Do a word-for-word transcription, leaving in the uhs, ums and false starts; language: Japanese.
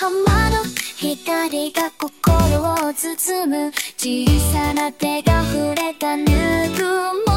浜の光が心を包む、小さな手が触れたぬくも